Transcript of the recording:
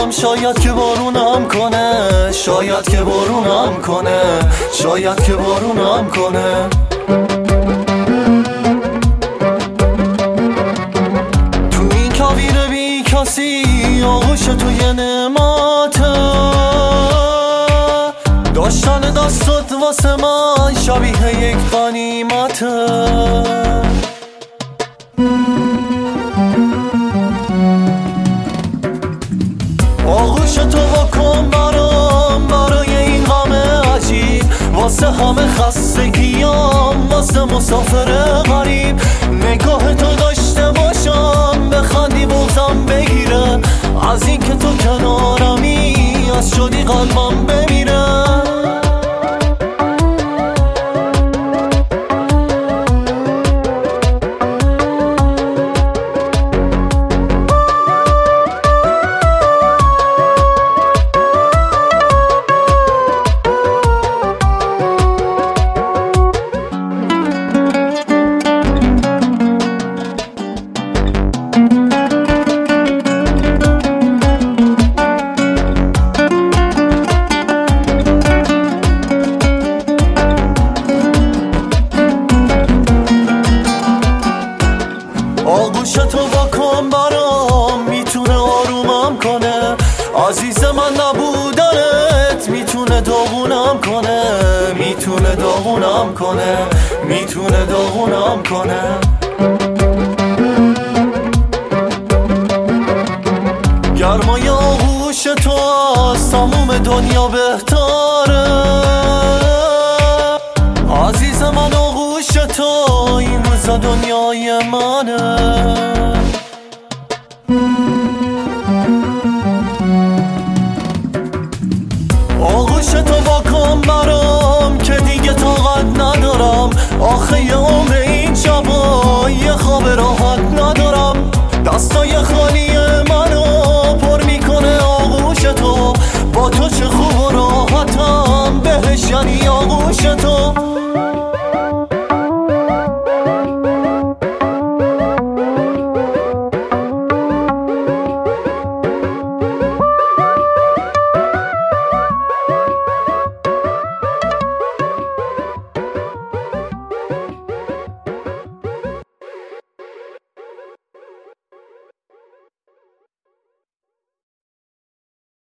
میخوام شاید که بارونم کنه، شاید که بارونم کنه، شاید که بارونم کنه. تو این کویر بی کسی آغوش توی نعمته، داشتن دستت واسه من شبیه یک غنیمته. آغوش تو بکن برام برای این غم عجیب، واسه همه خستگیام، واسه مسافر غریب. نگاه تو داشته باشم بخندی بغضم بگیره، از این که تو کنارمی از شدی قلبم بمیره. آغوشتو واکن برام میتونه آرومم کنه، عزیز من نبودنت میتونه داغونم کنه، میتونه داغونم کنه، میتونه داغونم کنه. گرمای آغوش تو از تموم دنیا بهتره، عزیز من آغوش تو این روزا دنیای منه.